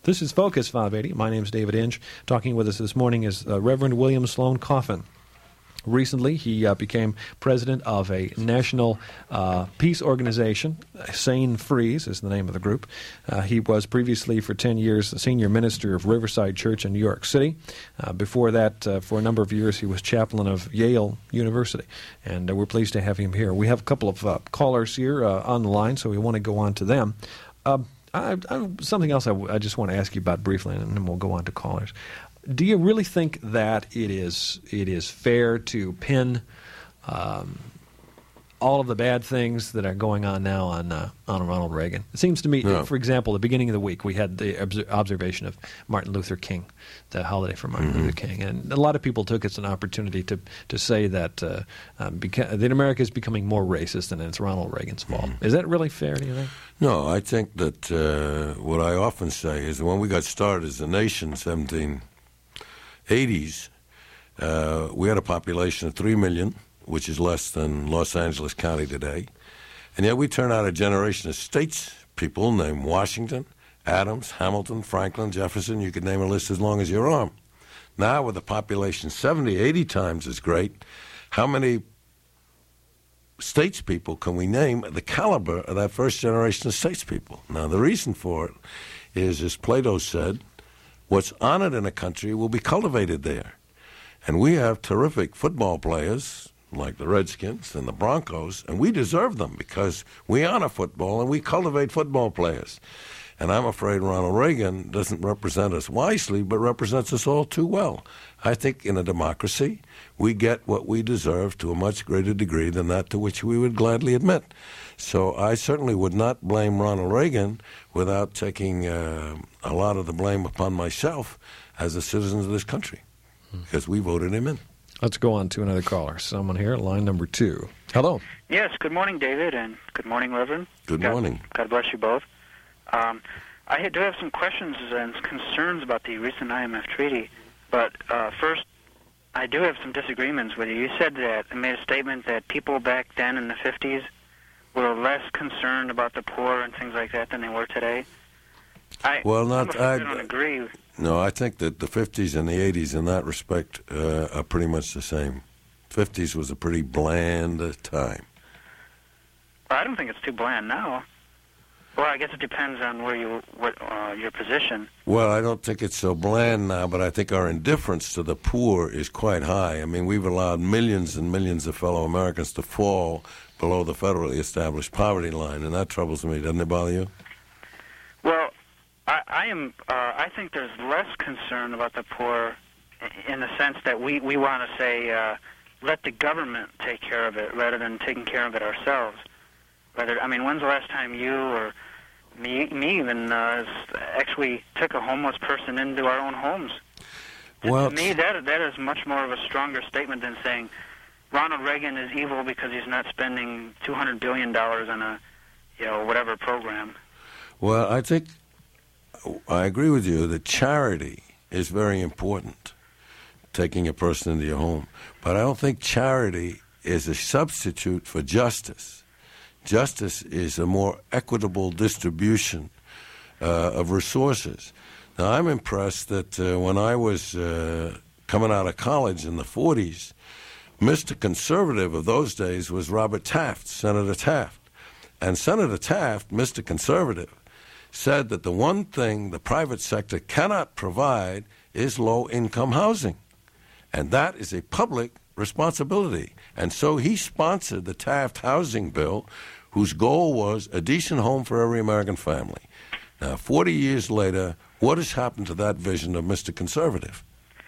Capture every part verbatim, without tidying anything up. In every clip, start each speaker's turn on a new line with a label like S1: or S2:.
S1: This is Focus five eighty. My name is David Inge. Talking with us this morning is uh, Reverend William Sloane Coffin. Recently, he uh, became president of a national uh, peace organization. Sane Freeze is the name of the group. Uh, he was previously, for ten years, the senior minister of Riverside Church in New York City. Uh, before that, uh, for a number of years, he was chaplain of Yale University. And uh, we're pleased to have him here. We have a couple of uh, callers here uh, on the line, so we want to go on to them. Uh, I, I, something else I, w- I just want to ask you about briefly, and then we'll go on to callers. Do you really think that it is it is fair to pin um, all of the bad things that are going on now on uh, on Ronald Reagan? It seems to me,
S2: no.
S1: for example, the beginning of the week we had the obs- observation of Martin Luther King, the holiday for Martin mm-hmm. Luther King, and a lot of people took it as an opportunity to to say that uh, um, beca- that America is becoming more racist and it's Ronald Reagan's fault. Mm-hmm. Is that really fair, do you think?
S2: No, I think that uh, what I often say is when we got started as a nation, seventeen eighties, uh, we had a population of three million, which is less than Los Angeles County today. And yet we turned out a generation of states people named Washington, Adams, Hamilton, Franklin, Jefferson. You could name a list as long as your arm. Now with a population seventy, eighty times as great, how many statespeople can we name the caliber of that first generation of statespeople? Now the reason for it is, as Plato said, what's honored in a country will be cultivated there. And we have terrific football players like the Redskins and the Broncos, and we deserve them because we honor football and we cultivate football players. And I'm afraid Ronald Reagan doesn't represent us wisely, but represents us all too well. I think in a democracy, we get what we deserve to a much greater degree than that to which we would gladly admit. So I certainly would not blame Ronald Reagan without taking uh, a lot of the blame upon myself as a citizen of this country, because we voted him in.
S1: Let's go on to another caller. Someone here, line number two. Hello.
S3: Yes, good morning, David, and good morning, Reverend.
S2: Good
S3: God,
S2: morning.
S3: God bless you both. Um, I do have some questions and concerns about the recent I M F treaty, but uh, first, I do have some disagreements with you. You said that, and made a statement that people back then in the fifties were less concerned about the poor and things like that than they were today. I,
S2: well, not,
S3: I
S2: I
S3: don't agree.
S2: No, I think that the fifties and the eighties in that respect uh, are pretty much the same. fifties was a pretty bland uh, time.
S3: Well, I don't think it's too bland now. Well, I guess it depends on where you, what uh, your position.
S2: Well, I don't think it's so bland now, but I think our indifference to the poor is quite high. I mean, we've allowed millions and millions of fellow Americans to fall below the federally established poverty line, and that troubles me. Doesn't it bother you?
S3: Well, I, I am. Uh, I think there's less concern about the poor in the sense that we, we want to say, uh, let the government take care of it rather than taking care of it ourselves. Whether I mean, when's the last time you or me, me even, uh, actually took a homeless person into our own homes?
S2: Well,
S3: to me, that that is much more of a stronger statement than saying Ronald Reagan is evil because he's not spending two hundred billion dollars on a, you know, whatever program.
S2: Well, I think I agree with you that charity is very important, taking a person into your home. But I don't think charity is a substitute for justice. Justice is a more equitable distribution uh, of resources. Now, I'm impressed that uh, when I was uh, coming out of college in the forties, Mister Conservative of those days was Robert Taft, Senator Taft. And Senator Taft, Mister Conservative, said that the one thing the private sector cannot provide is low-income housing. And that is a public responsibility. And so he sponsored the Taft housing bill, whose goal was a decent home for every American family. Now, forty years later, what has happened to that vision of Mister Conservative?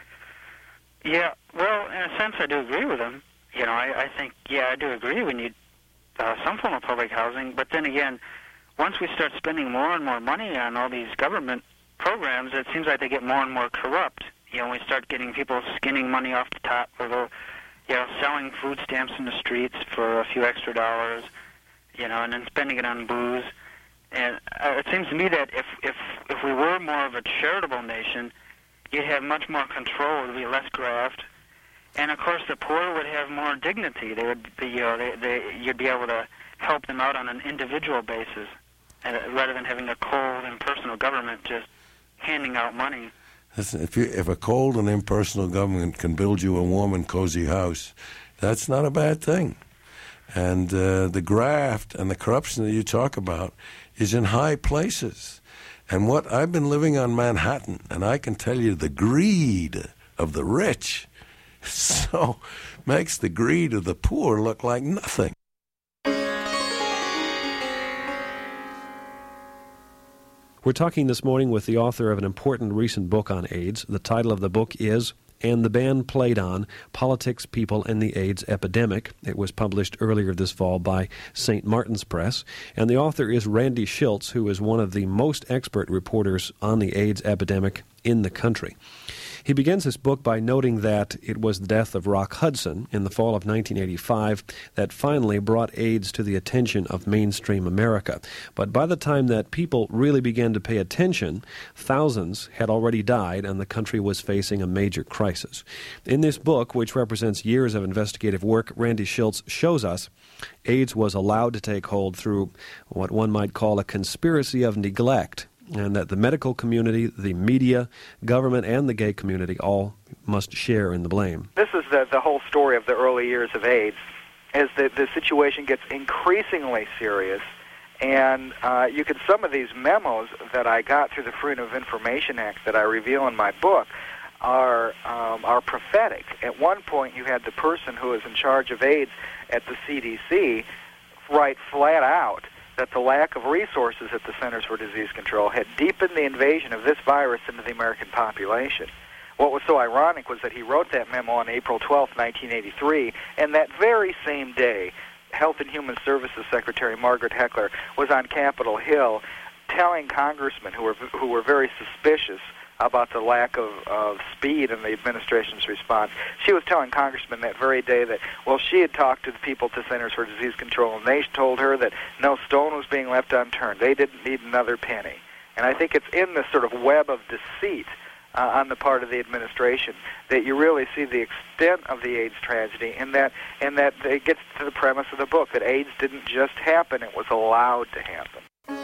S3: Yeah, well, in a sense, I do agree with him. You know, I, I think, yeah, I do agree we need uh, some form of public housing. But then again, once we start spending more and more money on all these government programs, it seems like they get more and more corrupt. You know, we start getting people skinning money off the top, or they'll, you know, selling food stamps in the streets for a few extra dollars, you know, and then spending it on booze. And uh, it seems to me that if, if if we were more of a charitable nation, you'd have much more control. There'd be less graft, and of course, the poor would have more dignity. They would, be, you know, they, they you'd be able to help them out on an individual basis, and uh, rather than having a cold, impersonal government just handing out money.
S2: Listen, if, you, if a cold and impersonal government can build you a warm and cozy house, that's not a bad thing. And uh, the graft and the corruption that you talk about is in high places. And what I've been living on Manhattan, and I can tell you the greed of the rich so makes the greed of the poor look like nothing.
S1: We're talking this morning with the author of an important recent book on AIDS. The title of the book is And the Band Played On, Politics, People, and the AIDS Epidemic. It was published earlier this fall by Saint Martin's Press. And the author is Randy Shilts, who is one of the most expert reporters on the AIDS epidemic in the country. He begins his book by noting that it was the death of Rock Hudson in the fall of nineteen eighty-five that finally brought AIDS to the attention of mainstream America. But by the time that people really began to pay attention, thousands had already died and the country was facing a major crisis. In this book, which represents years of investigative work, Randy Shilts shows us AIDS was allowed to take hold through what one might call a conspiracy of neglect, and that the medical community, the media, government, and the gay community all must share in the blame.
S4: This is the, the whole story of the early years of AIDS, as the, the situation gets increasingly serious. And uh, you can, some of these memos that I got through the Freedom of Information Act that I reveal in my book are um, are prophetic. At one point, you had the person who was in charge of AIDS at the C D C write flat out that the lack of resources at the Centers for Disease Control had deepened the invasion of this virus into the American population. What was so ironic was that he wrote that memo on April twelfth, nineteen eighty-three, and that very same day, Health and Human Services Secretary Margaret Heckler was on Capitol Hill telling congressmen who were who were very suspicious about the lack of, of speed in the administration's response. She was telling congressmen that very day that, well, she had talked to the people at the Centers for Disease Control, and they told her that no stone was being left unturned. They didn't need another penny. And I think it's in this sort of web of deceit uh, on the part of the administration that you really see the extent of the AIDS tragedy, and that, and that it gets to the premise of the book, that AIDS didn't just happen, it was allowed to happen.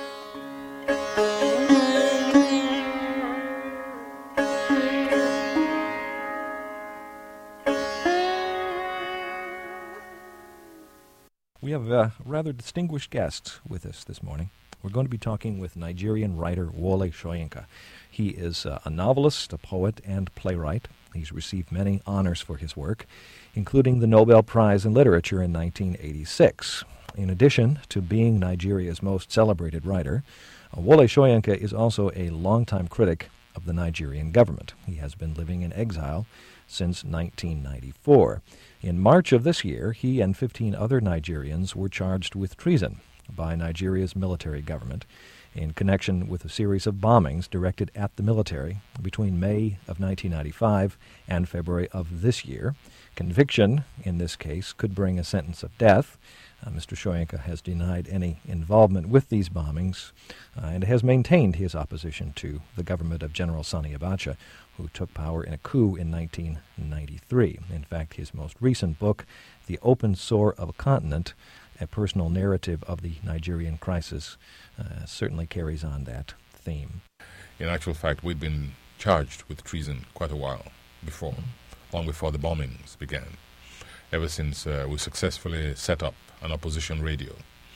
S5: We have a rather distinguished guest with us this morning. We're going to be talking with Nigerian writer Wole Soyinka. He is uh, a novelist, a poet, and playwright. He's received many honors for his work, including the Nobel Prize in Literature in nineteen eighty-six. In addition to being Nigeria's most celebrated writer, uh, Wole Soyinka is also a longtime critic of the Nigerian government. He has been living in exile since nineteen ninety-four. In March of this year, he and fifteen other Nigerians were charged with treason by Nigeria's military government in connection with a series of bombings directed at the military between May of nineteen ninety-five and February of this year. Conviction in this case could bring a sentence of death. Uh, Mister Soyinka has denied any involvement with these bombings uh, and has maintained his opposition to the government of General Sani Abacha, who took power in a coup in nineteen ninety-three. In fact, his most recent book, The Open Sore of a Continent, a personal narrative of the Nigerian crisis, uh, certainly carries on that theme.
S6: In actual fact, we'd been charged with treason quite a while before, mm-hmm. long before the bombings began, ever since uh, we successfully set up an opposition radio.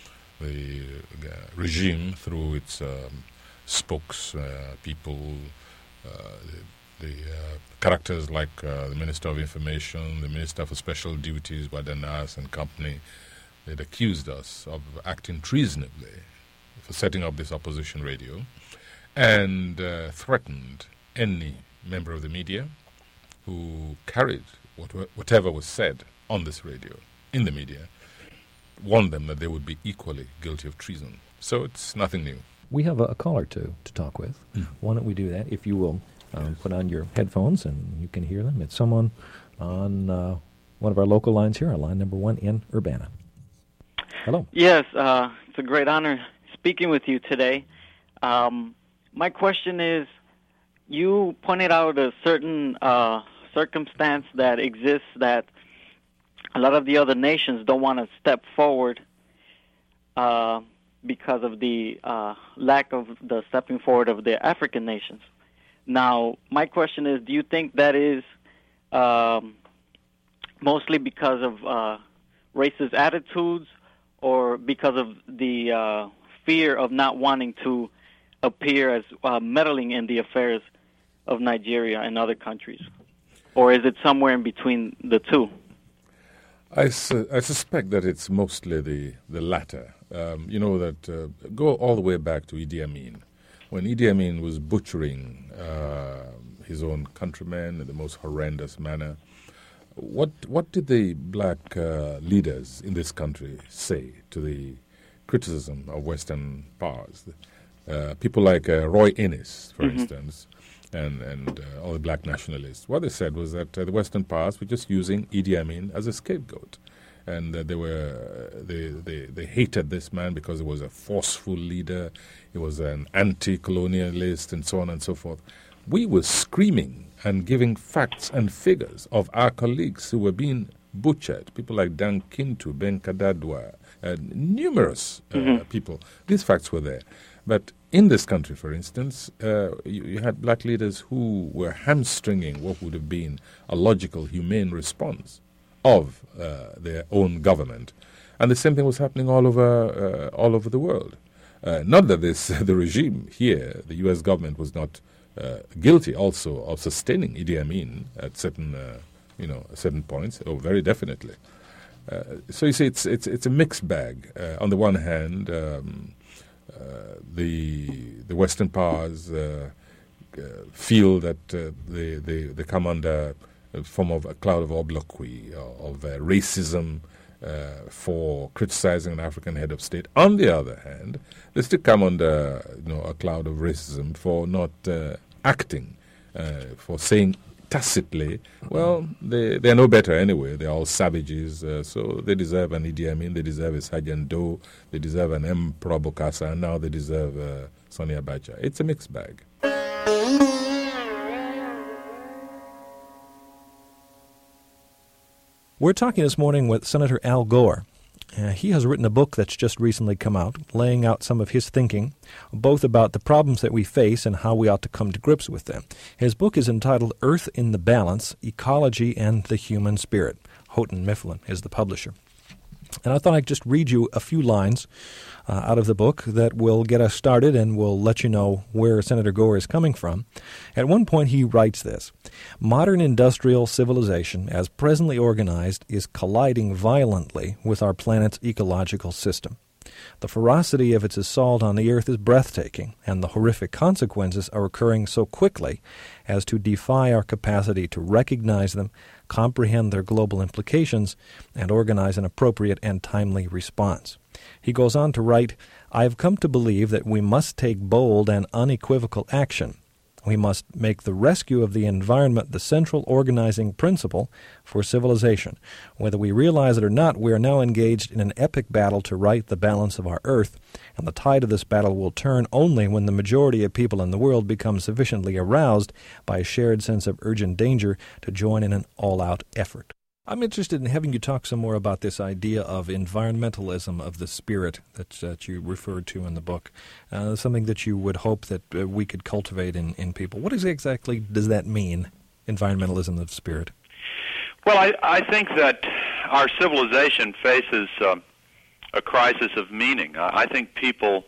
S6: The uh, regime, through its um, spokes, uh, people, uh, the, the uh, characters like uh, the Minister of Information, the Minister for Special Duties, Badanas and company, they'd accused us of acting treasonably for setting up this opposition radio, and uh, threatened any member of the media who carried what, whatever was said on this radio, in the media, warned them that they would be equally guilty of treason. So it's nothing new.
S5: We have a, a caller to, to talk with. Mm. Why don't we do that? If you will um, yes. put on your headphones and you can hear them. It's someone on uh, one of our local lines here, on line number one in Urbana. Hello.
S7: Yes, uh, it's a great honor speaking with you today. Um, my question is, you pointed out a certain uh, circumstance that exists that a lot of the other nations don't want to step forward uh, because of the uh, lack of the stepping forward of the African nations. Now, my question is, do you think that is um, mostly because of uh, racist attitudes, or because of the uh, fear of not wanting to appear as uh, meddling in the affairs of Nigeria and other countries? Or is it somewhere in between the two?
S6: I, su- I suspect that it's mostly the, the latter. Um, you know, that uh, go all the way back to Idi Amin. When Idi Amin was butchering uh, his own countrymen in the most horrendous manner, what what did the black uh, leaders in this country say to the criticism of Western powers? Uh, people like uh, Roy Innis, for mm-hmm. instance, and, and uh, all the black nationalists, what they said was that uh, the Western powers were just using Idi Amin as a scapegoat. And uh, they were uh, they, they they hated this man because he was a forceful leader, he was an anti-colonialist, and so on and so forth. We were screaming and giving facts and figures of our colleagues who were being butchered, people like Dan Kintu, Ben Kadadwa, uh, numerous uh, mm-hmm. people. These facts were there. But in this country, for instance, uh, you, you had black leaders who were hamstringing what would have been a logical, humane response of uh, their own government, and the same thing was happening all over uh, all over the world. Uh, not that this the regime here, the U S government, was not uh, guilty also of sustaining Idi Amin at certain uh, you know certain points. Oh, very definitely. Uh, so you see, it's it's it's a mixed bag. Uh, on the one hand, um, uh, the the Western powers uh, uh, feel that uh, they, they they come under a form of a cloud of obloquy, of uh, racism uh, for criticizing an African head of state. On the other hand, they still come under you know, a cloud of racism for not uh, acting, uh, for saying tacitly, well, they, they're no better anyway. They're all savages, uh, so they deserve an Idi Amin, they deserve a Sergeant Doe, they deserve an M. Probokasa, and now they deserve uh, Sonny Abacha. It's a mixed bag.
S5: We're talking this morning with Senator Al Gore. Uh, he has written a book that's just recently come out, laying out some of his thinking, both about the problems that we face and how we ought to come to grips with them. His book is entitled Earth in the Balance, Ecology and the Human Spirit. Houghton Mifflin is the publisher. And I thought I'd just read you a few lines uh, out of the book that will get us started and will let you know where Senator Gore is coming from. At one point he writes this: modern industrial civilization, as presently organized, is colliding violently with our planet's ecological system. The ferocity of its assault on the earth is breathtaking, and the horrific consequences are occurring so quickly as to defy our capacity to recognize them, comprehend their global implications, and organize an appropriate and timely response. He goes on to write, I have come to believe that we must take bold and unequivocal action. We must make the rescue of the environment the central organizing principle for civilization. Whether we realize it or not, we are now engaged in an epic battle to right the balance of our earth, and the tide of this battle will turn only when the majority of people in the world become sufficiently aroused by a shared sense of urgent danger to join in an all-out effort. I'm interested in having you talk some more about this idea of environmentalism of the spirit that, that you referred to in the book, uh, something that you would hope that uh, we could cultivate in, in people. What exactly does that mean, environmentalism of spirit?
S8: Well, I, I think that our civilization faces uh, a crisis of meaning. I, I think people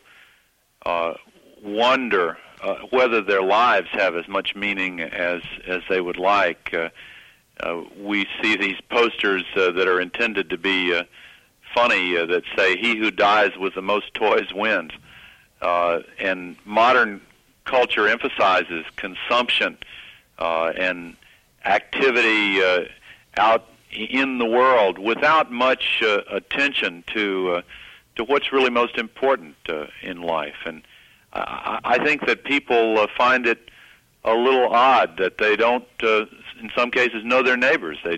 S8: uh, wonder uh, whether their lives have as much meaning as, as they would like. Uh, Uh, we see these posters uh, that are intended to be uh, funny uh, that say, he who dies with the most toys wins. Uh, and modern culture emphasizes consumption uh, and activity uh, out in the world without much uh, attention to uh, to what's really most important uh, in life. And I, I think that people uh, find it a little odd that they don't, uh, in some cases, know their neighbors. They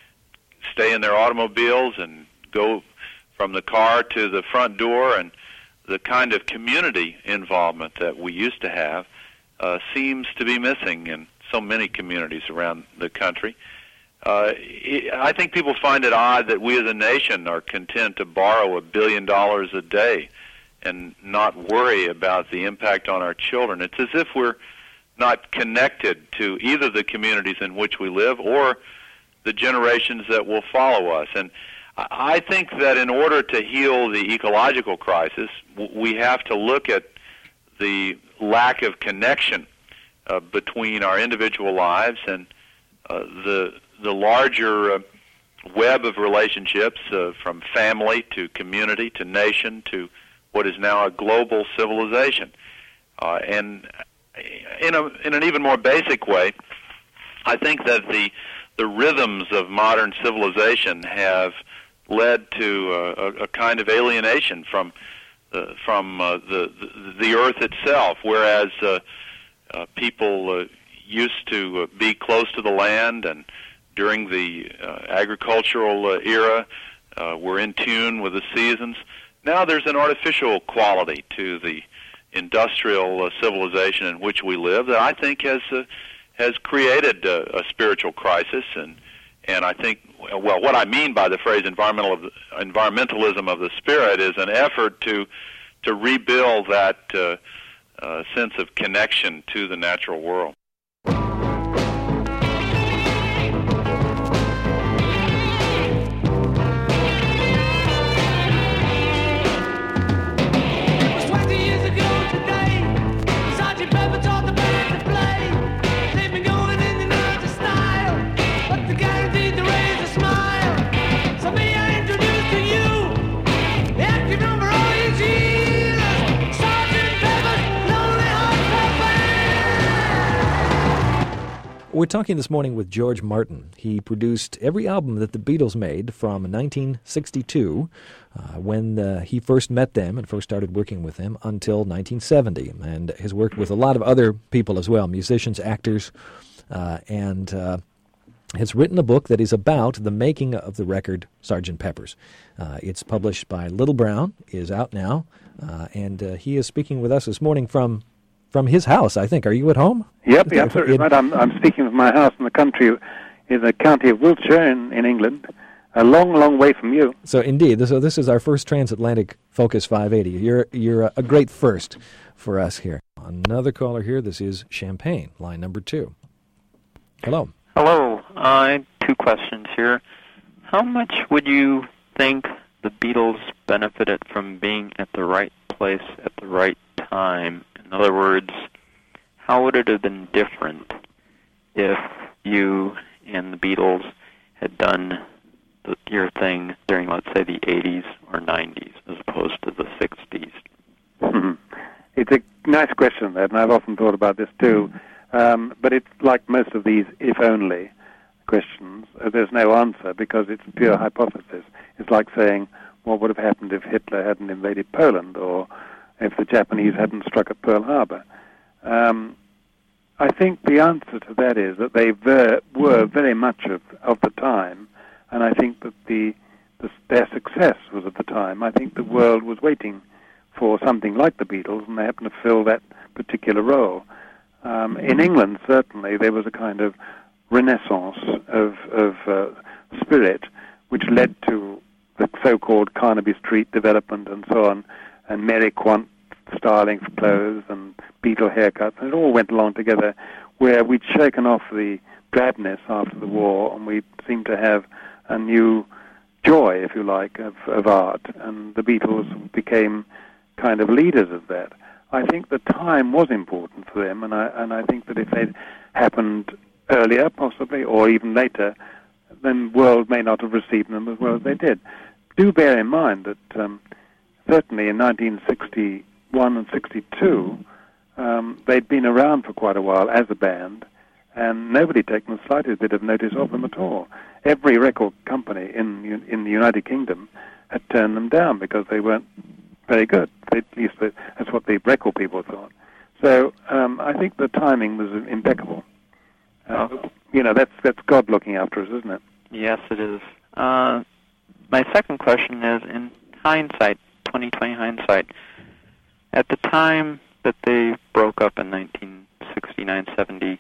S8: stay in their automobiles and go from the car to the front door, and the kind of community involvement that we used to have uh, seems to be missing in so many communities around the country. Uh, I think people find it odd that we as a nation are content to borrow a billion dollars a day and not worry about the impact on our children. It's as if we're not connected to either the communities in which we live or the generations that will follow us. And I think that in order to heal the ecological crisis, we have to look at the lack of connection uh, between our individual lives and uh, the the larger uh, web of relationships, uh, from family to community to nation to what is now a global civilization. Uh, and in a in an even more basic way, I think that the the rhythms of modern civilization have led to uh, a, a kind of alienation from uh, from uh, the, the the earth itself, whereas uh, uh, people uh, used to uh, be close to the land, and during the uh, agricultural uh, era uh, were in tune with the seasons. Now there's an artificial quality to the industrial uh, civilization in which we live that I think has uh, has created uh, a spiritual crisis, and and I think, well, what I mean by the phrase environmental of the, environmentalism of the spirit is an effort to to rebuild that uh, uh, sense of connection to the natural world.
S5: We're talking this morning with George Martin. He produced every album that the Beatles made from nineteen sixty-two, uh, when uh, he first met them and first started working with them, until nineteen seventy, and has worked with a lot of other people as well, musicians, actors, uh, and uh, has written a book that is about the making of the record Sergeant Pepper's. Uh, it's published by Little Brown, is out now, uh, and uh, he is speaking with us this morning from From his house, I think. Are you at home?
S9: Yep, you're absolutely right. I'm, I'm speaking from my house in the country, in the county of Wiltshire in, in England, a long, long way from you.
S5: So indeed, so this is our first transatlantic Focus five eighty. You're you're a, a great first for us here. Another caller here. This is Champaign, line number two. Hello.
S10: Hello. Uh, I have two questions here. How much would you think the Beatles benefited from being at the right place at the right time? In other words, how would it have been different if you and the Beatles had done the, your thing during, let's say, the eighties or nineties as opposed to the sixties?
S9: Mm-hmm. It's a nice question, that, and I've often thought about this too. Um, but it's like most of these if-only questions. Uh, there's no answer because it's pure hypothesis. It's like saying, what would have happened if Hitler hadn't invaded Poland, or if the Japanese hadn't struck at Pearl Harbor. Um, I think the answer to that is that they ver- were very much of, of the time, and I think that the, the their success was at the time. I think the world was waiting for something like the Beatles, and they happened to fill that particular role. Um, in England, certainly, there was a kind of renaissance of, of uh, spirit, which led to the so-called Carnaby Street development and so on, and Mary Quant styling for clothes and Beatle haircuts, and it all went along together, where we'd shaken off the drabness after the war, and we seemed to have a new joy, if you like, of, of art, and the Beatles became kind of leaders of that. I think the time was important for them, and I, and I think that if they'd happened earlier, possibly, or even later, then the world may not have received them as well as they did. Do bear in mind that um, certainly in nineteen sixty-one and sixty-two, um, they'd been around for quite a while as a band, and nobody taken the slightest bit of notice of them at all. Every record company in in the United Kingdom had turned them down because they weren't very good. At least that's what the record people thought. So um, I think the timing was impeccable. Uh,
S10: oh.
S9: You know, that's that's God looking after us, isn't it?
S10: Yes, it is. Uh, my second question is, in hindsight, twenty twenty hindsight, at the time that they broke up in nineteen sixty-nine seventy,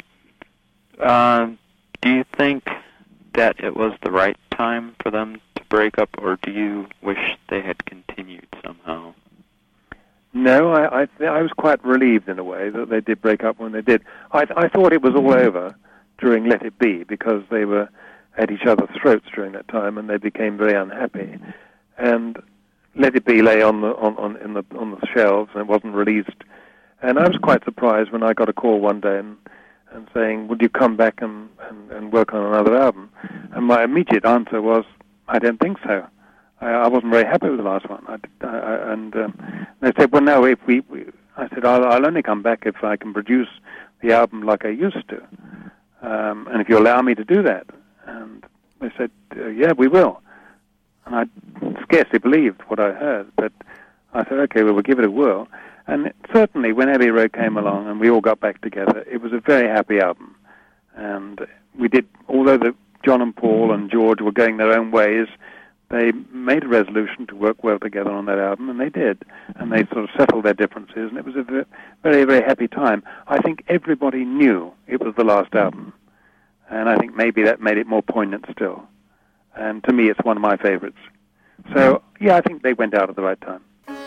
S10: uh, do you think that it was the right time for them to break up, or do you wish they had continued somehow?
S9: No, I, I, I was quite relieved in a way that they did break up when they did. I, I thought it was all over during Let It Be because they were at each other's throats during that time and they became very unhappy. And Let It Be lay on the on, on in the on the shelves and it wasn't released. And I was quite surprised when I got a call one day and, and saying, "Would you come back and, and, and work on another album?" And my immediate answer was, "I don't think so. I, I wasn't very happy with the last one." I, I, and um, they said, "Well, no, if we," we I said, I'll, "I'll only come back if I can produce the album like I used to, um, and if you allow me to do that." And they said, uh, "Yeah, we will." And I scarcely believed what I heard, but I said, "Okay, well, we'll give it a whirl." And it, certainly, when Abbey Road came along and we all got back together, it was a very happy album. And we did, although the John and Paul and George were going their own ways, they made a resolution to work well together on that album, and they did. And they sort of settled their differences, and it was a very, very happy time. I think everybody knew it was the last album, and I think maybe that made it more poignant still. And to me, it's one of my favorites. So, yeah, I think they went out at the right time.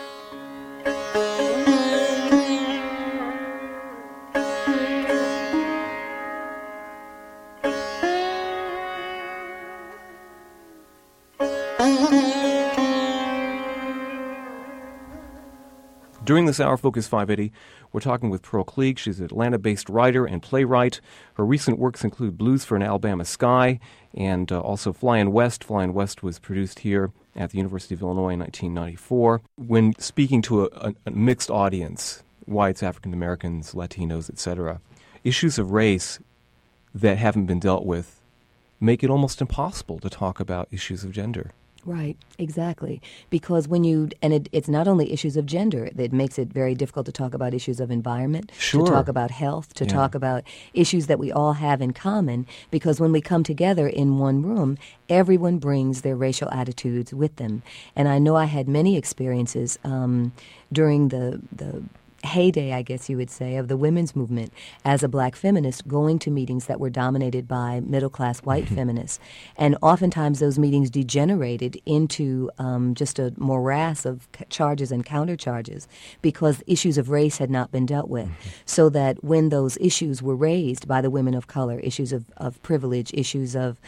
S11: During this hour, Focus five eighty, we're talking with Pearl Cleage. She's an Atlanta-based writer and playwright. Her recent works include Blues for an Alabama Sky and uh, also Flyin' West. Flyin' West was produced here at the University of Illinois in nineteen ninety-four. When speaking to a, a, a mixed audience, whites, African Americans, Latinos, et cetera, issues of race that haven't been dealt with make it almost impossible to talk about issues of gender.
S12: Right, exactly. Because when you, and it, it's not only issues of gender that makes it very difficult to talk about issues of environment,
S11: sure.
S12: to talk about health, to
S11: yeah.
S12: talk about issues that we all have in common, because when we come together in one room, everyone brings their racial attitudes with them. And I know I had many experiences um, during the the heyday, I guess you would say, of the women's movement as a black feminist, going to meetings that were dominated by middle-class white feminists. And oftentimes those meetings degenerated into um, just a morass of c- charges and countercharges because issues of race had not been dealt with. Mm-hmm. So that when those issues were raised by the women of color, issues of, of privilege, issues of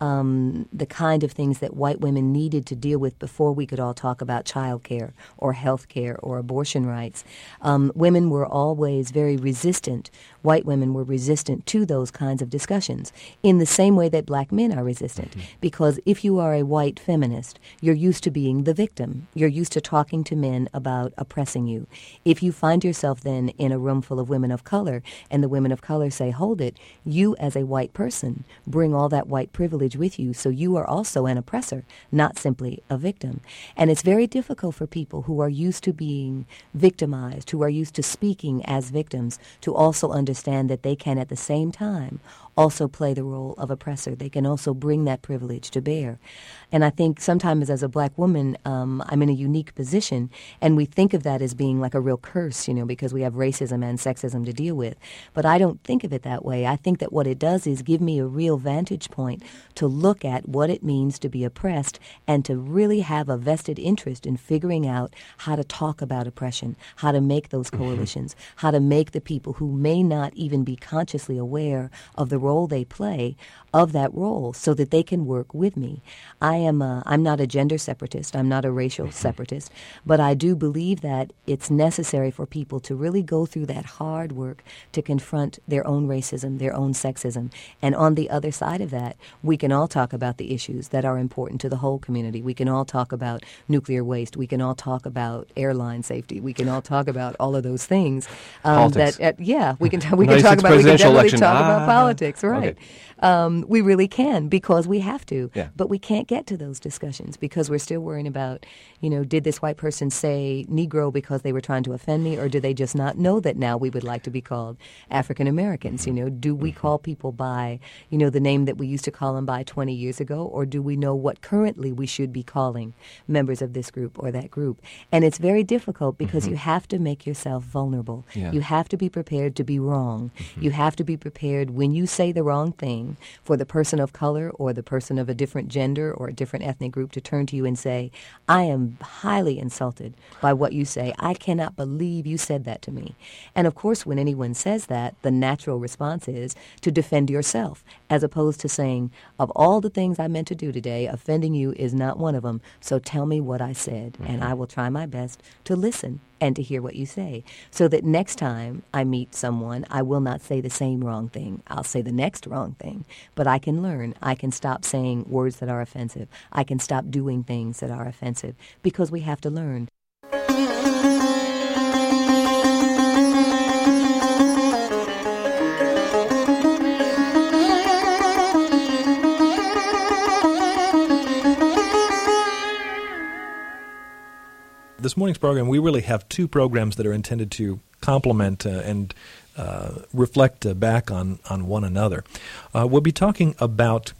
S12: um, the kind of things that white women needed to deal with before we could all talk about child care or health care or abortion rights, um, women were always very resistant. White women were resistant to those kinds of discussions in the same way that black men are resistant. Mm-hmm. Because if you are a white feminist, you're used to being the victim. You're used to talking to men about oppressing you. If you find yourself then in a room full of women of color and the women of color say, hold it, you as a white person bring all that white privilege with you, so you are also an oppressor, not simply a victim. And it's very difficult for people who are used to being victimized, who are used to speaking as victims, to also understand that they can at the same time also play the role of oppressor. They can also bring that privilege to bear. And I think sometimes as a black woman, um, I'm in a unique position, and we think of that as being like a real curse, you know, because we have racism and sexism to deal with. But I don't think of it that way. I think that what it does is give me a real vantage point to look at what it means to be oppressed and to really have a vested interest in figuring out how to talk about oppression, how to make those coalitions, mm-hmm. how to make the people who may not even be consciously aware of the role they play of that role so that they can work with me. I am a, I'm not a gender separatist. I'm not a racial separatist. But I do believe that it's necessary for people to really go through that hard work to confront their own racism, their own sexism. And on the other side of that, we can all talk about the issues that are important to the whole community. We can all talk about nuclear waste. We can all talk about airline safety. We can all talk about all of those things. Um,
S11: politics.
S12: That, uh, yeah, we can, t- we can talk about, we can definitely
S11: election.
S12: talk
S11: ah,
S12: about politics, right.
S11: Okay.
S12: Um, we really can because we have to.
S11: Yeah.
S12: But we can't get to those discussions because we're still worrying about, you know, did this white person say Negro because they were trying to offend me, or do they just not know that now we would like to be called African Americans? You know, do we call people by, you know, the name that we used to call them by twenty years ago, or do we know what currently we should be calling members of this group or that group? And it's very difficult because mm-hmm. you have to make yourself vulnerable.
S11: Yeah.
S12: You have to be prepared to be wrong. Mm-hmm. You have to be prepared when you say the wrong thing thing for the person of color or the person of a different gender or a different ethnic group to turn to you and say, I am highly insulted by what you say. I cannot believe you said that to me. And of course, when anyone says that, the natural response is to defend yourself, as opposed to saying, of all the things I meant to do today, offending you is not one of them, so tell me what I said, and I will try my best to listen and to hear what you say, so that next time I meet someone, I will not say the same wrong thing. I'll say the next wrong thing, but I can learn. I can stop saying words that are offensive. I can stop doing things that are offensive, because we have to learn.
S1: This morning's program, we really have two programs that are intended to complement uh, and uh, reflect uh, back on, on one another. Uh, we'll be talking about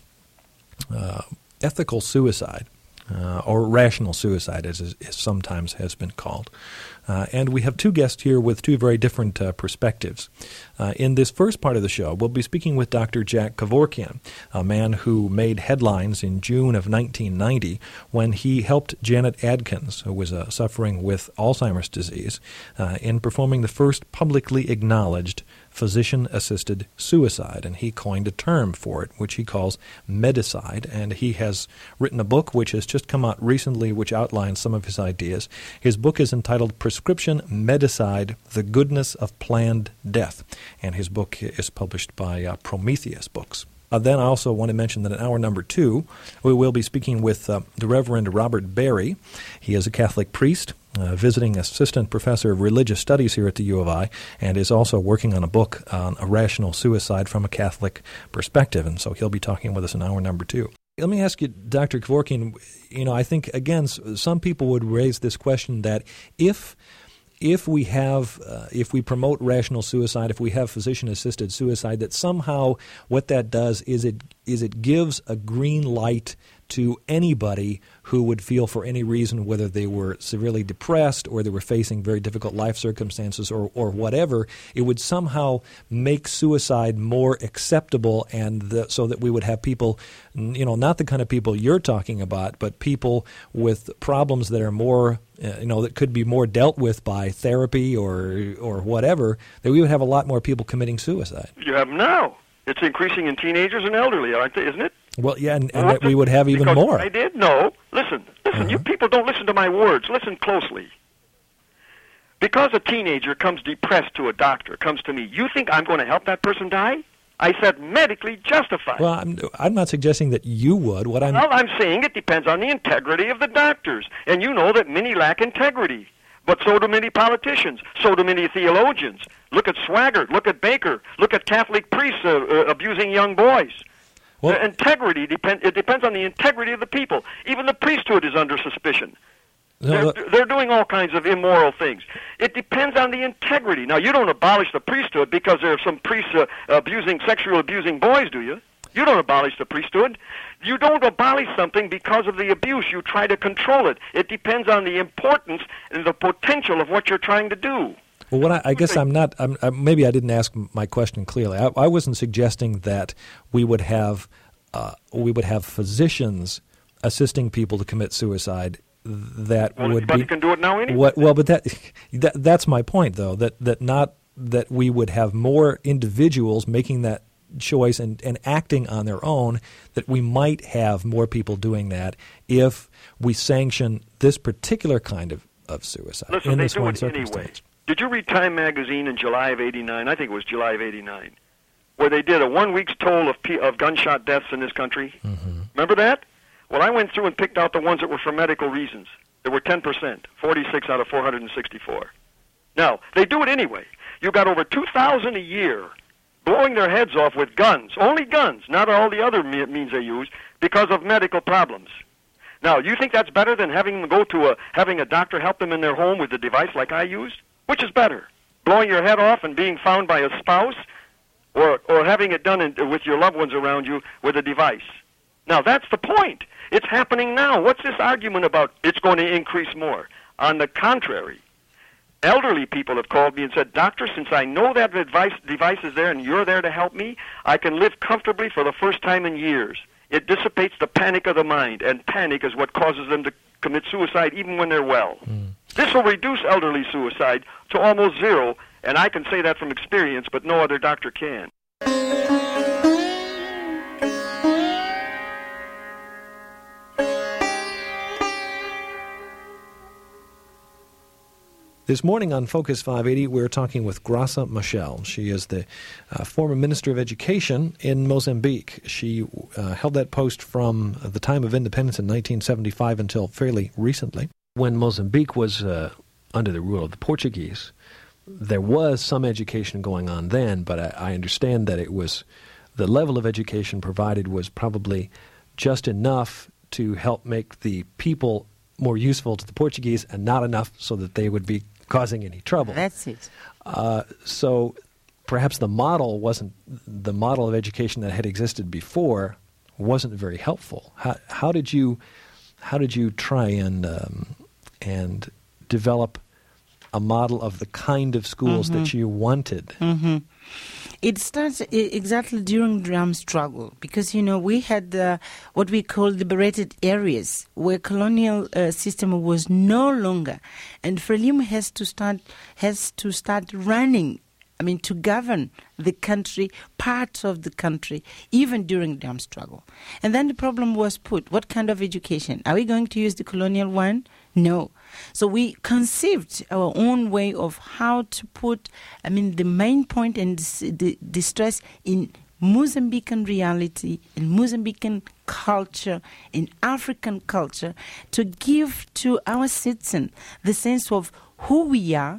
S1: uh, ethical suicide, uh, or rational suicide, as is, is sometimes has been called. Uh, and we have two guests here with two very different uh, perspectives. Uh, in this first part of the show, we'll be speaking with Doctor Jack Kevorkian, a man who made headlines in June of nineteen ninety when he helped Janet Adkins, who was uh, suffering with Alzheimer's disease, uh, in performing the first publicly acknowledged physician-assisted suicide, and he coined a term for it, which he calls medicide, and he has written a book which has just come out recently which outlines some of his ideas. His book is entitled Prescription Medicide, The Goodness of Planned Death, and his book is published by uh, Prometheus Books. Uh, then I also want to mention that in hour number two, we will be speaking with uh, the Reverend Robert Berry. He is a Catholic priest, uh, visiting assistant professor of religious studies here at the U of I, and is also working on a book on a rational suicide from a Catholic perspective, and so he'll be talking with us in hour number two. Let me ask you, Doctor Kevorkian, you know, I think, again, some people would raise this question that if if we have, uh, if we promote rational suicide, if we have physician-assisted suicide, that somehow what that does is it is it gives a green light to anybody who would feel for any reason, whether they were severely depressed or they were facing very difficult life circumstances or, or whatever, it would somehow make suicide more acceptable, and the, so that we would have people, you know, not the kind of people you're talking about, but people with problems that are more, uh, you know, that could be more dealt with by therapy or or whatever, that we would have a lot more people committing suicide.
S13: You have them now. It's increasing in teenagers and elderly, aren't they, isn't it?
S1: Well, yeah, and, and that we would have even
S13: because
S1: more.
S13: I did? No. Listen, listen,
S1: uh-huh.
S13: You people don't listen to my words. Listen closely. Because a teenager comes depressed to a doctor, comes to me, you think I'm going to help that person die? I said medically justified.
S1: Well, I'm, I'm not suggesting that you would. What I'm
S13: Well, I'm saying it depends on the integrity of the doctors. And you know that many lack integrity. But so do many politicians. So do many theologians. Look at Swaggart. Look at Baker. Look at Catholic priests uh, uh, abusing young boys. Well, uh, integrity depend. It depends on the integrity of the people. Even the priesthood is under suspicion.
S1: No,
S13: they're, they're doing all kinds of immoral things. It depends on the integrity. Now, you don't abolish the priesthood because there are some priests uh, abusing, sexually abusing boys, do you? You don't abolish the priesthood. You don't abolish something because of the abuse. You try to control it. It depends on the importance and the potential of what you're trying to do.
S1: Well, what I, I guess I'm not. I'm, I, maybe I didn't ask my question clearly. I, I wasn't suggesting that we would have uh, we would have physicians assisting people to commit suicide. That
S13: well,
S1: would
S13: anybody
S1: be
S13: can do it now anyway.
S1: What, well, but that, that that's my point, though. That that not that we would have more individuals making that choice and, and acting on their own, that we might have more people doing that if we sanction this particular kind of, of suicide.
S13: Listen,
S1: in
S13: they
S1: this
S13: do
S1: one
S13: it anyway.
S1: circumstance.
S13: Did you read Time magazine in July of eighty-nine? I think it was July of eighty-nine, where they did a one-week's toll of, P- of gunshot deaths in this country?
S1: Mm-hmm.
S13: Remember that? Well, I went through and picked out the ones that were for medical reasons. There were ten percent, forty-six out of four hundred sixty-four. Now, they do it anyway. You got over two thousand a year blowing their heads off with guns, only guns, not all the other me- means they use, because of medical problems. Now, you think that's better than having them go to a, having a doctor help them in their home with a device like I used? Which is better, blowing your head off and being found by a spouse, or, or having it done in, with your loved ones around you with a device? Now, that's the point. It's happening now. What's this argument about it's going to increase more? On the contrary, Elderly people have called me and said, Doctor, since I know that device, device is there and you're there to help me, I can live comfortably for the first time in years. It dissipates the panic of the mind, and panic is what causes them to commit suicide even when they're well. Mm. This will reduce elderly suicide to almost zero, and I can say that from experience, but no other doctor can.
S1: This morning on Focus five eighty, we're talking with Graça Machel. She is the uh, former Minister of Education in Mozambique. She uh, held that post from the time of independence in nineteen seventy-five until fairly recently. When Mozambique was uh, under the rule of the Portuguese, there was some education going on then, but I, I understand that it was the level of education provided was probably just enough to help make the people more useful to the Portuguese and not enough so that they would be causing any trouble.
S14: That's it.
S1: Uh, so perhaps the model wasn't, the model of education that had existed before wasn't very helpful. How, how did you, how did you try and um, and develop a model of the kind of schools mm-hmm. that you wanted?
S14: Mm-hmm. It starts exactly during the armed struggle because, you know, we had uh, what we call liberated areas where colonial uh, system was no longer, and Frelimo has to start has to start running. I mean, to govern the country, parts of the country, even during the armed struggle. And then the problem was put: what kind of education? Are we going to use the colonial one? No. So we conceived our own way of how to put, I mean, the main point and the, the stress in Mozambican reality, in Mozambican culture, in African culture, to give to our citizens the sense of who we are,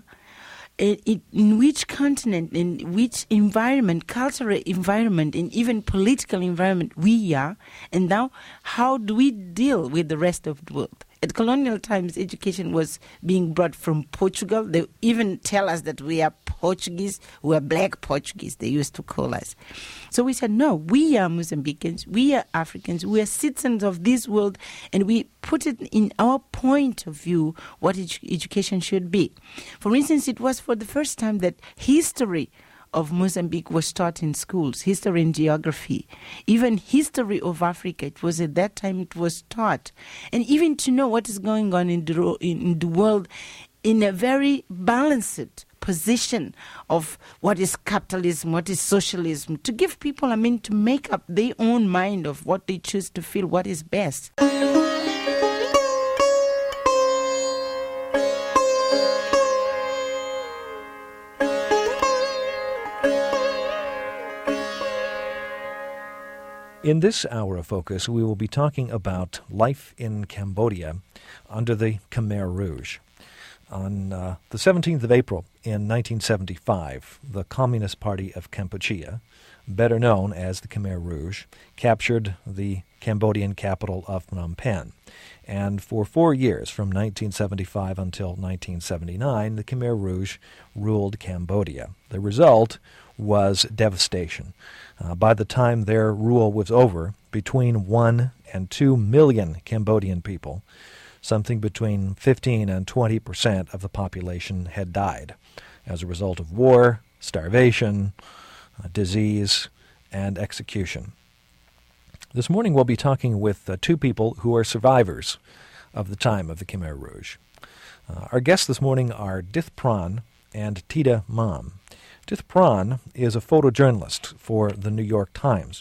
S14: in, in which continent, in which environment, cultural environment, and even political environment we are, and now how do we deal with the rest of the world. At colonial times, education was being brought from Portugal. They even tell us that we are Portuguese, we are black Portuguese, they used to call us. So we said, no, we are Mozambicans, we are Africans, we are citizens of this world, and we put it in our point of view what edu- education should be. For instance, it was for the first time that history of Mozambique was taught in schools, history and geography, even history of Africa. It was at that time it was taught. And even to know what is going on in the, in the world in a very balanced position of what is capitalism, what is socialism, to give people, I mean, to make up their own mind of what they choose to feel, what is best.
S5: In this hour of Focus, we will be talking about life in Cambodia under the Khmer Rouge. On uh, the seventeenth of April in nineteen seventy-five, the Communist Party of Kampuchea, better known as the Khmer Rouge, captured the Cambodian capital of Phnom Penh. And for four years, from nineteen seventy-five until nineteen seventy-nine, the Khmer Rouge ruled Cambodia. The result was devastation. Uh, by the time their rule was over, between one and two million Cambodian people, something between fifteen and twenty percent of the population, had died as a result of war, starvation, uh, disease, and execution. This morning we'll be talking with uh, two people who are survivors of the time of the Khmer Rouge. Uh, our guests this morning are Dith Pran and Tida Mam. Dith Pran is a photojournalist for the New York Times.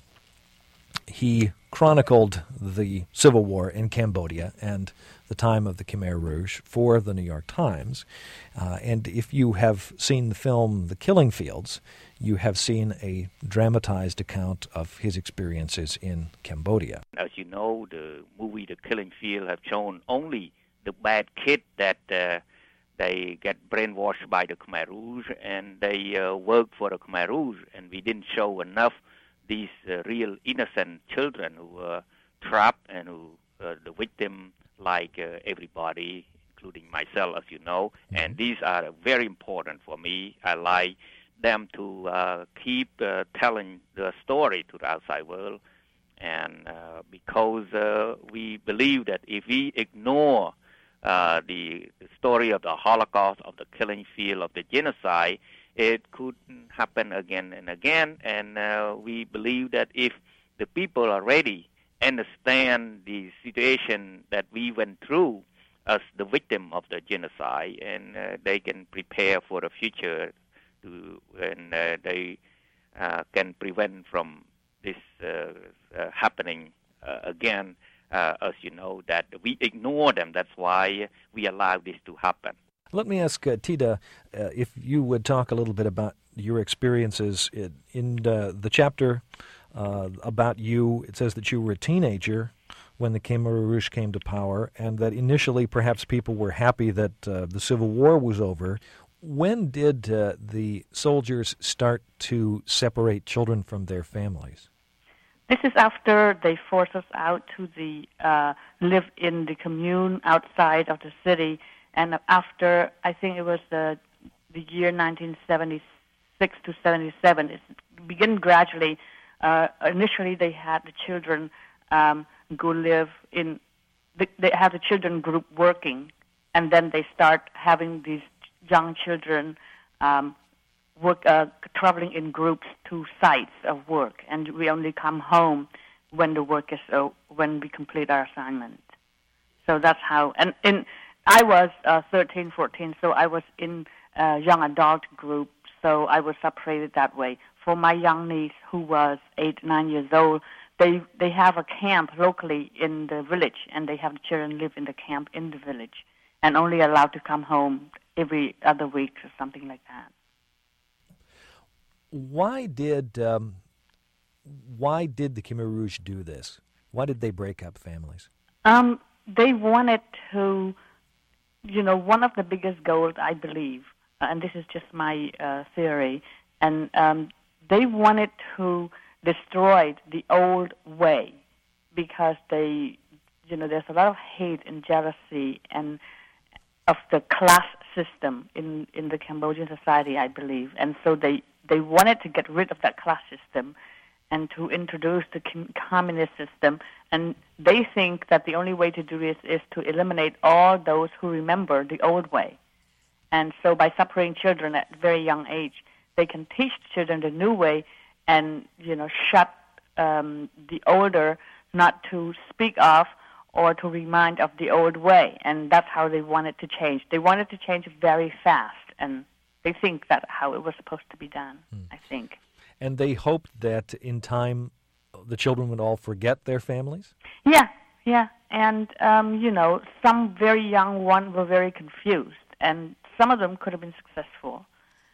S5: He chronicled the civil war in Cambodia and the time of the Khmer Rouge for the New York Times. Uh, and if you have seen the film The Killing Fields, you have seen a dramatized account of his experiences in Cambodia.
S15: As you know, the movie The Killing Field have shown only the bad kid that uh, they get brainwashed by the Khmer Rouge and they uh, work for the Khmer Rouge, and we didn't show enough these uh, real innocent children who were trapped and who uh, the victim like uh, everybody, including myself, as you know. Mm-hmm. And these are very important for me. I like them to uh, keep uh, telling the story to the outside world, and uh, because uh, we believe that if we ignore uh, the, the story of the Holocaust, of the killing field, of the genocide, it could happen again and again. And uh, we believe that if the people are ready, understand the situation that we went through as the victim of the genocide, and uh, they can prepare for the future, to, and uh, they uh, can prevent from this uh, uh, happening uh, again. Uh, as you know, that we ignore them. That's why we allow this to happen.
S5: Let me ask uh, Tida uh, if you would talk a little bit about your experiences in, in uh, the chapter uh, about you. It says that you were a teenager when the Khmer Rouge came to power, and that initially perhaps people were happy that uh, the Civil War was over. When did uh, the soldiers start to separate children from their families?
S16: This is after they forced us out to the uh, live in the commune outside of the city, and after I think it was the the year nineteen seventy-six to seventy-seven, it began gradually. Uh, initially, they had the children um, go live in. The, they have the children group working, and then they start having these young children Um, work uh, traveling in groups to sites of work, and we only come home when the work is uh, when we complete our assignment. So that's how. And in I was uh, thirteen, fourteen, so I was in a young adult group. So I was separated that way. For my young niece, who was eight, nine years old, they they have a camp locally in the village, and they have the children live in the camp in the village, and only allowed to come home every other week or something like that.
S5: Why did um, why did the Khmer Rouge do this? Why did they break up families?
S16: Um, they wanted to, you know, one of the biggest goals, I believe, uh, and this is just my uh, theory, and um, they wanted to destroy the old way because they, you know, there's a lot of hate and jealousy and of the class system in, in the Cambodian society, I believe, and so they They wanted to get rid of that class system and to introduce the communist system. And they think that the only way to do this is to eliminate all those who remember the old way. And so by separating children at a very young age, they can teach children the new way and, you know, shut um, the older not to speak of or to remind of the old way. And that's how they wanted to change. They wanted to change very fast, and they think that's how it was supposed to be done, hmm. I think.
S5: And they hoped that in time the children would all forget their families?
S16: Yeah, yeah. And, um, you know, some very young ones were very confused, and some of them could have been successful.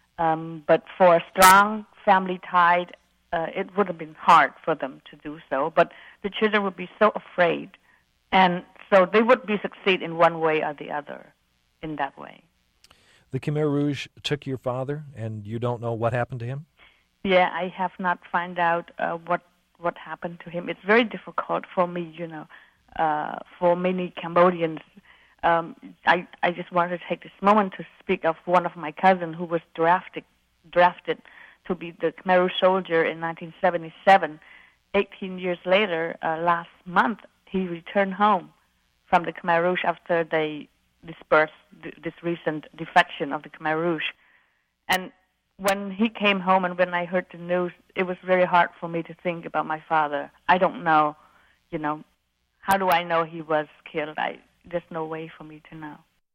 S16: Um, but for a strong family tie, uh, it would have been hard for them to do so. But the children would be so afraid, and so they would be succeed in one way or the other in that way.
S5: The Khmer Rouge took your father, and you don't know what happened to him?
S16: Yeah, I have not found out uh, what what happened to him. It's very difficult for me, you know, uh, for many Cambodians. Um, I I just wanted to take this moment to speak of one of my cousins who was drafted drafted to be the Khmer Rouge soldier in nineteen seventy-seven. Eighteen years later, uh, last month, he returned home from the Khmer Rouge after they dispersed th- this recent defection of the Khmer Rouge. And when he came home and when I heard the news, it was very hard for me to think about my father. I don't know, you know, how do I know he was killed? I, there's no way for me to know.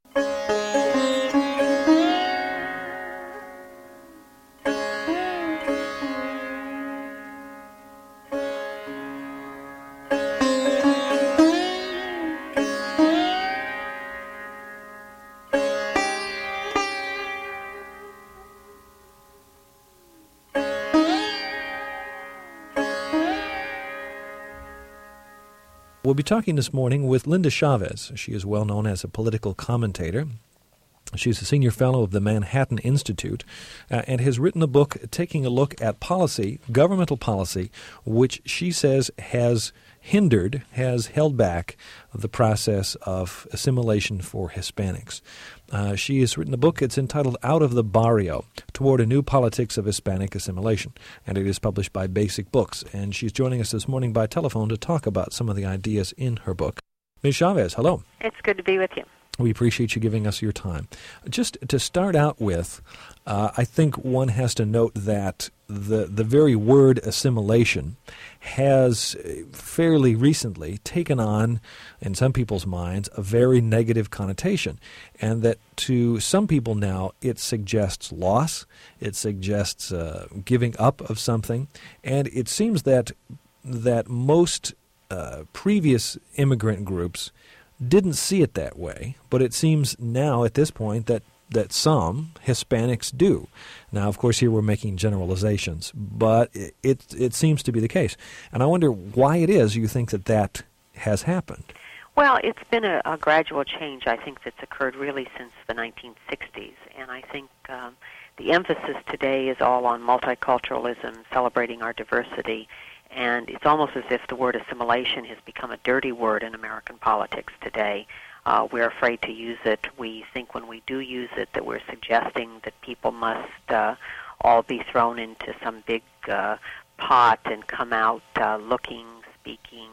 S5: We'll be talking this morning with Linda Chavez. She is well known as a political commentator. She's a senior fellow of the Manhattan Institute uh, and has written a book taking a look at policy, governmental policy, which she says has hindered, has held back the process of assimilation for Hispanics. Uh, she has written a book. It's entitled Out of the Barrio, Toward a New Politics of Hispanic Assimilation, and it is published by Basic Books. And she's joining us this morning by telephone to talk about some of the ideas in her book. Miz Chavez, hello.
S17: It's good to be with you.
S1: We appreciate you giving us your time. Just to start out with, uh, I think one has to note that the the very word assimilation has fairly recently taken on, in some people's minds, a very negative connotation, and that to some people now it suggests loss, it suggests uh, giving up of something, and it seems that that most uh, previous immigrant groups didn't see it that way, but it seems now at this point that, that some Hispanics do. Now, of course, here we're making generalizations, but it, it it seems to be the case. And I wonder why it is you think that that has happened.
S17: Well, it's been a, a gradual change, I think, that's occurred really since the nineteen sixties. And I think um, the emphasis today is all on multiculturalism, celebrating our diversity. And it's almost as if the word assimilation has become a dirty word in American politics today. Uh, we're afraid to use it. We think when we do use it that we're suggesting that people must uh, all be thrown into some big uh, pot and come out uh, looking, speaking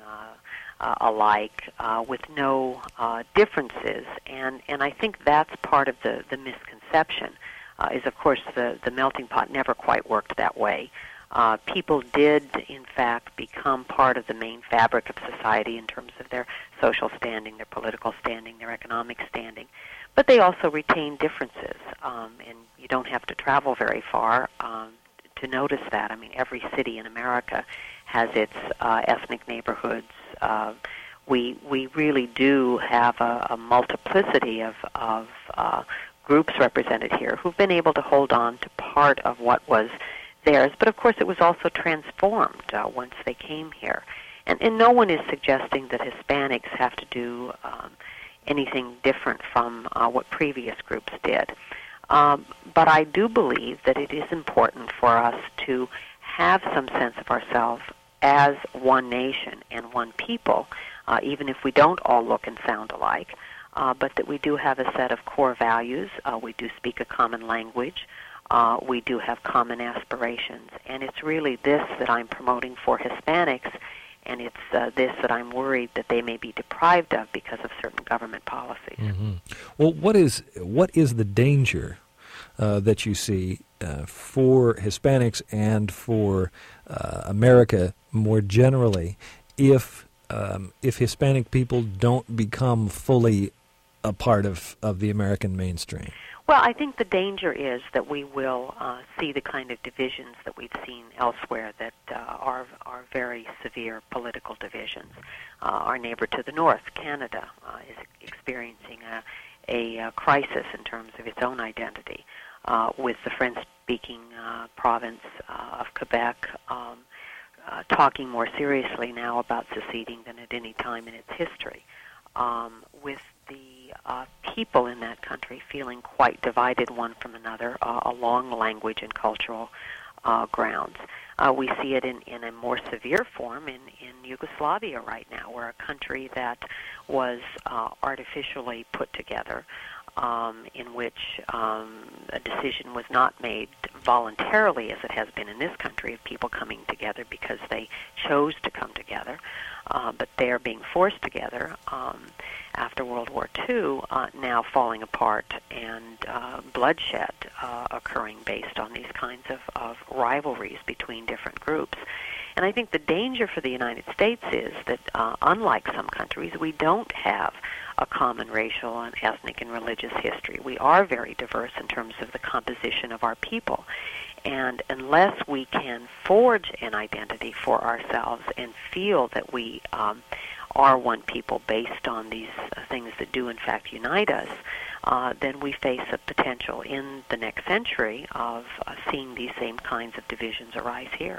S17: uh, uh, alike uh, with no uh, differences. And, and I think that's part of the, the misconception, uh, is, of course, the, the melting pot never quite worked that way. Uh, people did, in fact, become part of the main fabric of society in terms of their social standing, their political standing, their economic standing. But they also retained differences, um, and you don't have to travel very far um, to notice that. I mean, every city in America has its uh, ethnic neighborhoods. Uh, we we really do have a, a multiplicity of, of uh, groups represented here who've been able to hold on to part of what was theirs, but of course it was also transformed uh, once they came here. And, and no one is suggesting that Hispanics have to do um, anything different from uh, what previous groups did. Um, but I do believe that it is important for us to have some sense of ourselves as one nation and one people, uh, even if we don't all look and sound alike, uh, but that we do have a set of core values. Uh, we do speak a common language. Uh, we do have common aspirations, and it's really this that I'm promoting for Hispanics, and it's uh, this that I'm worried that they may be deprived of because of certain government policies.
S1: Mm-hmm. Well, what is what is the danger uh, that you see uh, for Hispanics and for uh, America more generally if um, if Hispanic people don't become fully a part of, of the American mainstream?
S17: Well, I think the danger is that we will uh, see the kind of divisions that we've seen elsewhere that uh, are are very severe political divisions. Uh, our neighbor to the north, Canada, uh, is experiencing a, a, a crisis in terms of its own identity, uh, with the French-speaking uh, province uh, of Quebec um, uh, talking more seriously now about seceding than at any time in its history, um, with the uh, people in that country feeling quite divided one from another uh, along language and cultural uh, grounds. Uh, we see it in, in a more severe form in, in Yugoslavia right now, where a country that was uh, artificially put together, um, in which um, a decision was not made voluntarily, as it has been in this country, of people coming together because they chose to come together, uh, but they are being forced together um, after World War Two, uh, now falling apart, and uh, bloodshed uh, occurring based on these kinds of, of rivalries between different groups. And I think the danger for the United States is that, uh, unlike some countries, we don't have a common racial and ethnic and religious history. We are very diverse in terms of the composition of our people. And unless we can forge an identity for ourselves and feel that we um, are one people based on these uh, things that do in fact unite us, uh, then we face a potential in the next century of uh, seeing these same kinds of divisions arise here.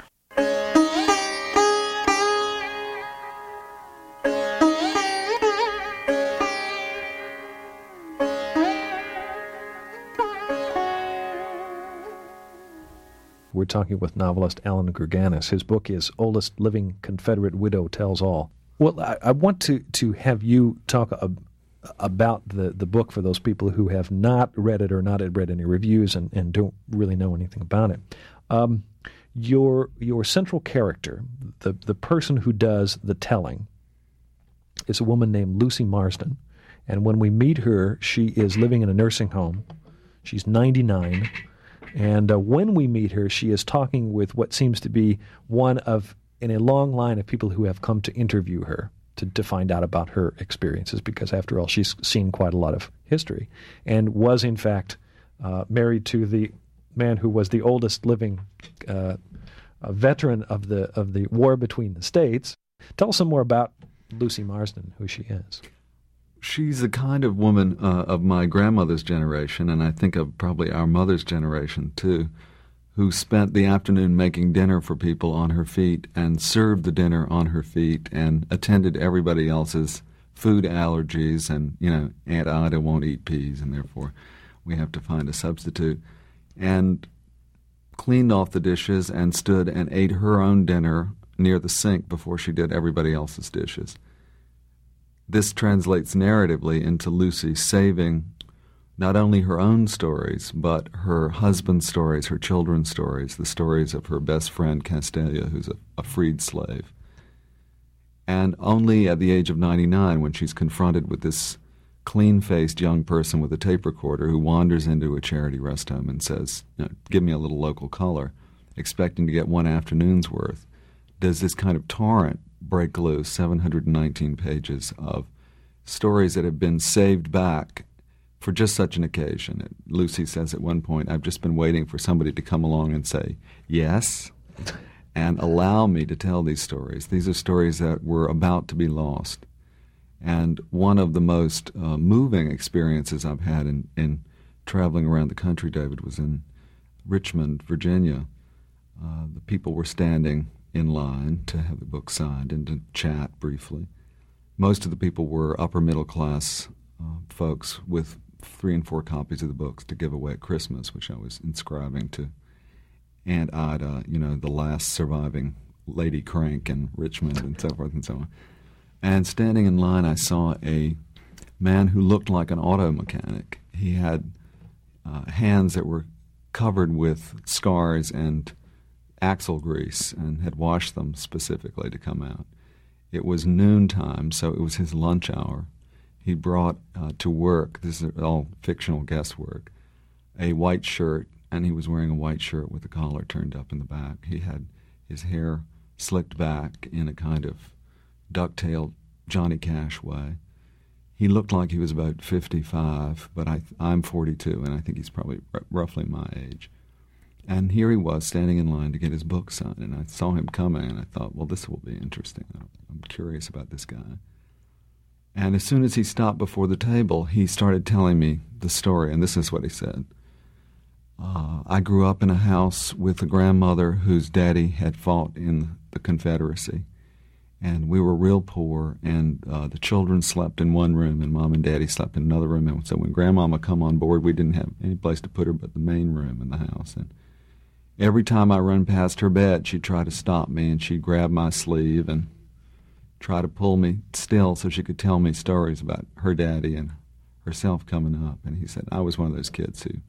S1: We're talking with novelist Alan Gurganus. His book is Oldest Living Confederate Widow Tells All. Well, I, I want to, to have you talk a, about the, the book for those people who have not read it or not read any reviews and, and don't really know anything about it. Um, your your central character, the, the person who does the telling, is a woman named Lucy Marsden, And when we meet her, she is living in a nursing home. She's ninety-nine. And uh, when we meet her, she is talking with what seems to be one of, in a long line of people who have come to interview her to, to find out about her experiences, because after all, she's seen quite a lot of history and was, in fact, uh, married to the man who was the oldest living uh, a veteran of the of the war between the states. Tell us some more about Lucy Marsden, who she is.
S18: She's the kind of woman uh, of my grandmother's generation, and I think of probably our mother's generation too, who spent the afternoon making dinner for people on her feet and served the dinner on her feet and attended everybody else's food allergies. And, you know, Aunt Ida won't eat peas, and therefore we have to find a substitute. And cleaned off the dishes and stood and ate her own dinner near the sink before she did everybody else's dishes. This translates narratively into Lucy saving not only her own stories, but her husband's stories, her children's stories, the stories of her best friend Castelia, who's a, a freed slave. And only at the age of ninety-nine, when she's confronted with this clean-faced young person with a tape recorder who wanders into a charity rest home and says, you know, give me a little local color, expecting to get one afternoon's worth, does this kind of torrent break loose, seven hundred nineteen pages of stories that have been saved back for just such an occasion. Lucy says at one point, I've just been waiting for somebody to come along and say, yes, and allow me to tell these stories. These are stories that were about to be lost. And one of the most uh, moving experiences I've had in, in traveling around the country, David, was in Richmond, Virginia. Uh, the people were standing in line to have the book signed and to chat briefly. Most of the people were upper middle class uh, folks with three and four copies of the books to give away at Christmas, which I was inscribing to Aunt Ida, you know, the last surviving Lady Crank in Richmond, and so forth and so on. And standing in line, I saw a man who looked like an auto mechanic. He had uh, hands that were covered with scars and axle grease and had washed them specifically to come out. It was noontime, so it was his lunch hour. He brought uh, to work, this is all fictional guesswork, a white shirt, and he was wearing a white shirt with the collar turned up in the back. He had his hair slicked back in a kind of duck-tailed Johnny Cash way. He looked like he was about fifty-five, but I, I'm forty-two, and I think he's probably r- roughly my age. And here he was standing in line to get his book signed, and I saw him coming, and I thought, well, this will be interesting. I'm curious about this guy. And as soon as he stopped before the table, he started telling me the story, and this is what he said. Uh, I grew up in a house with a grandmother whose daddy had fought in the Confederacy, and we were real poor, and uh, the children slept in one room, and Mom and Daddy slept in another room, and so when Grandmama come on board, we didn't have any place to put her but the main room in the house. And every time I run past her bed, she'd try to stop me, and she'd grab my sleeve and try to pull me still so she could tell me stories about her daddy and herself coming up. And he said, I was one of those kids who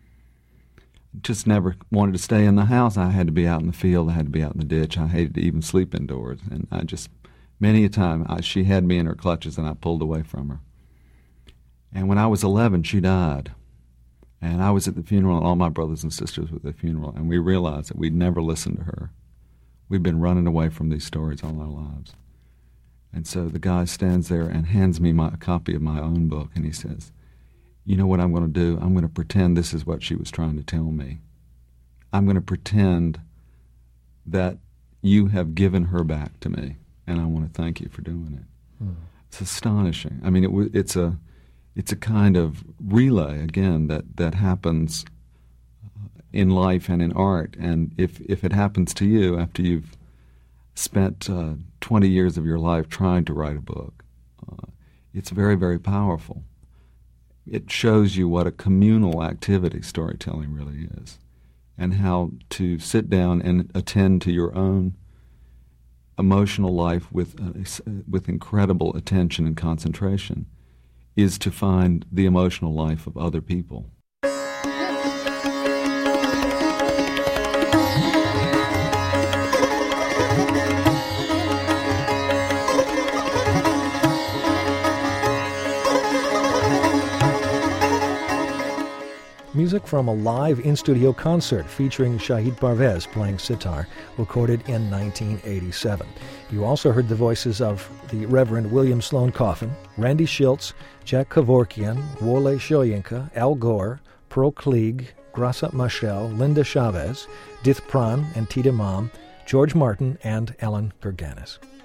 S18: just never wanted to stay in the house. I had to be out in the field. I had to be out in the ditch. I hated to even sleep indoors. And I just, many a time, I, she had me in her clutches, and I pulled away from her. And when I was eleven, she died. And I was at the funeral, and all my brothers and sisters were at the funeral, and we realized that we'd never listened to her. We'd been running away from these stories all our lives. And so the guy stands there and hands me my, a copy of my own book, and he says, you know what I'm going to do? I'm going to pretend this is what she was trying to tell me. I'm going to pretend that you have given her back to me, and I want to thank you for doing it. Hmm. It's astonishing. I mean, it, it's a it's a kind of relay, again, that, that happens in life and in art. And if, if it happens to you after you've spent uh, twenty years of your life trying to write a book, uh, it's very, very powerful. It shows you what a communal activity storytelling really is, and how to sit down and attend to your own emotional life with uh, with incredible attention and concentration is to find the emotional life of other people.
S5: music from a live in-studio concert featuring Shahid Parvez playing sitar, recorded in nineteen eighty-seven. You also heard the voices of the Reverend William Sloane Coffin, Randy Shilts, Jack Kevorkian, Wole Soyinka, Al Gore, Pearl Klieg, Graça Machel, Linda Chavez, Dith Pran and Tita Mom, George Martin, and Ellen Gerganis.